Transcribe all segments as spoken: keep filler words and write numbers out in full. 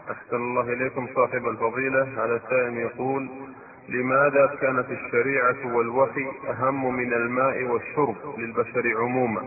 أحسن الله إليكم صاحب الفضيلة. هذا سائل يقول: لماذا كانت الشريعة والوحي أهم من الماء والشرب للبشر عموما؟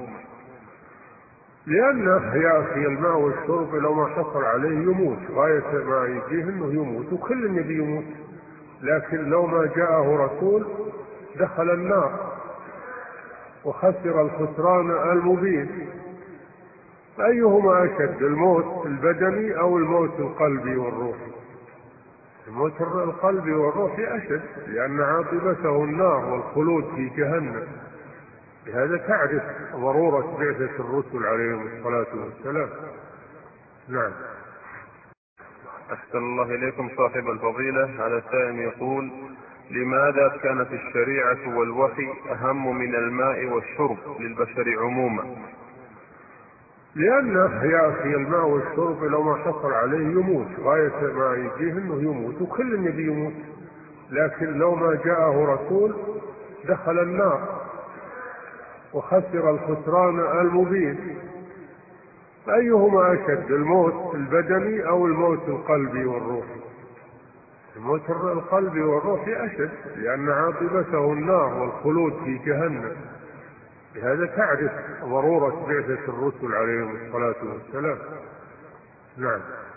لأن يا أخي الماء والشرب لو ما حصل عليه يموت، غاية ما يجيه أنه يموت، وكل يبي يموت. لكن لو ما جاءه رسول دخل النار وخسر الخسران المبين. أيهما أشد، الموت البدني أو الموت القلبي والروحي؟ الموت القلبي والروحي أشد، لأن عاقبته النار والخلود في جهنم. بهذا تعرف ضرورة بعثة الرسل عليهم الصلاة والسلام. نعم. أحسن الله إليكم صاحب الفضيلة. هذا سائل يقول: لماذا كانت الشريعة والوحي أهم من الماء والشرب للبشر عموما؟ لأن يا أخي الماء والشرب لو ما حصل عليه يموت، غاية ما يجيه أنه يموت، وكل يبي يموت. لكن لو ما جاءه رسول دخل النار وخسر الخسران المبين. أيهما أشد، الموت البدني أو الموت القلبي والروحي؟ الموت القلبي والروحي أشد، لأن عاقبته النار والخلود في جهنم. بهذا تعرف ضرورة بعثة الرسل عليهم الصلاة والسلام. نعم.